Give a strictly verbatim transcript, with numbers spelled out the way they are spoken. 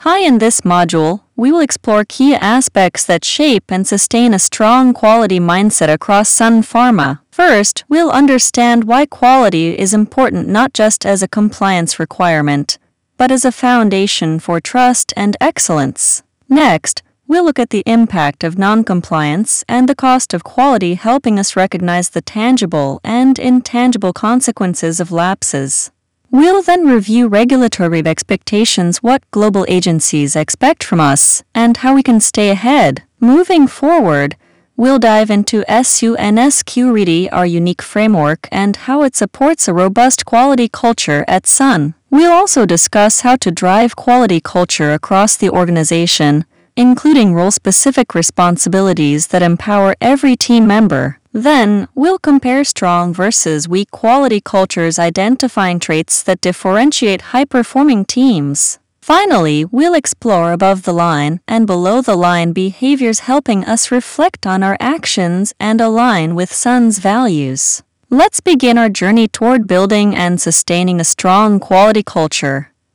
Hi, in this module, we will explore key aspects that shape and sustain a strong quality mindset across Sun Pharma. First, we'll understand why quality is important not just as a compliance requirement, but as a foundation for trust and excellence. Next, we'll look at the impact of non-compliance and the cost of quality, helping us recognize the tangible and intangible consequences of lapses. We'll then review regulatory expectations, what global agencies expect from us, and how we can stay ahead. Moving forward, we'll dive into SUNSQREADY, our unique framework, and how it supports a robust quality culture at Sun. We'll also discuss how to drive quality culture across the organization, including role-specific responsibilities that empower every team member. Then, we'll compare strong versus weak quality cultures, identifying traits that differentiate high-performing teams. Finally, we'll explore above-the-line and below-the-line behaviors, helping us reflect on our actions and align with Sun's values. Let's begin our journey toward building and sustaining a strong quality culture.